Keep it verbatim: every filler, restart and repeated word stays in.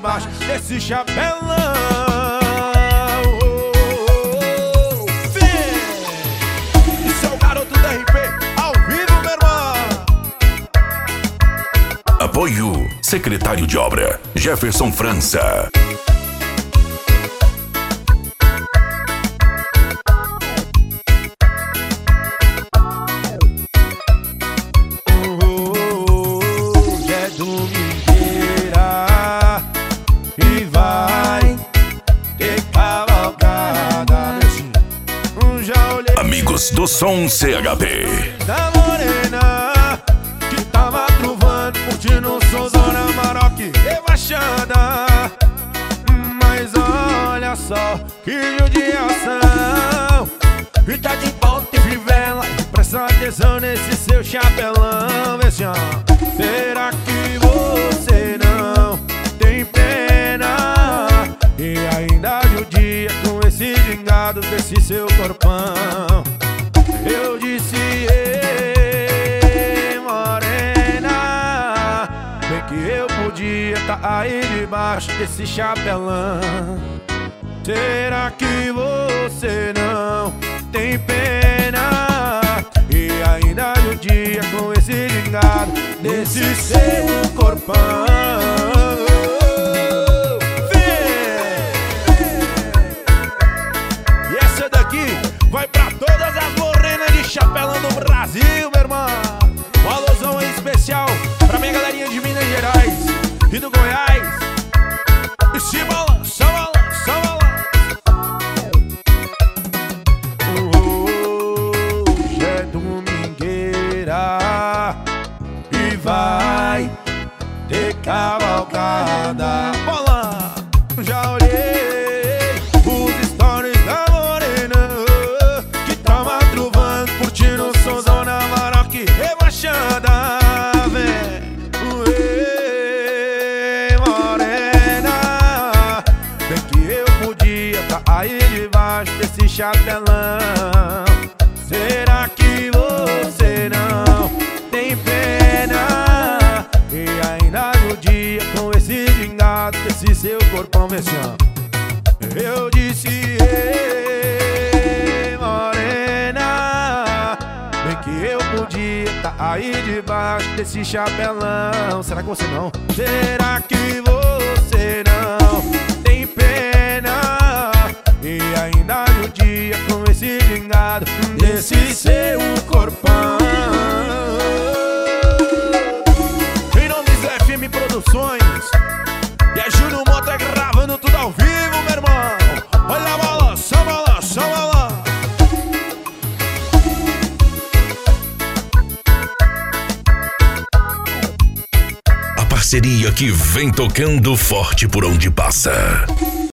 debaixo desse chapelão. Isso é o garoto do R P ao vivo, meu irmão. Apoio Secretário de Obra Jefferson França. E vai ter cavalgada. Já olhei Amigos do Som C H P. da morena que tava truvando, curtindo o somzona Maroc rebaixada. Mas olha só que judiação. E tá de volta e fivela, presta atenção nesse seu chapelão. Vê se, ó, será que você não tem pena? E ainda judia com esse gingado desse seu corpão. Eu disse, ei, morena, bem que eu podia tá aí debaixo desse chapelão. Será que você não tem pena? E ainda judia com esse gingado desse seu corpão. Vai pra todas as morenas de chapelão do Brasil, meu irmão. Um alusão em especial pra minha galerinha de Minas Gerais e do Goiás. E se balança, balança, balança. Hoje é domingueira e vai ter cavalgada. Bola, já olhei os stories da morena que tava truvando, curtindo o somzona Maroc rebaixada. Vem, uê, morena, bem que eu podia tá aí debaixo desse chapelão. Será que você não tem pena? E ainda judia com esse gingado desse seu corpão. Vê se, ó, eu disse, ei, morena, bem que eu podia tá aí debaixo desse chapelão. Será que você não? Será que você não tem pena? E ainda judia com esse gingado desse seu corpão. Em nome do F M Produções e a Júnior Mota gravando tudo ao vivo, meu irmão. Olha a bola, só bola, só bola. A parceria que vem tocando forte por onde passa.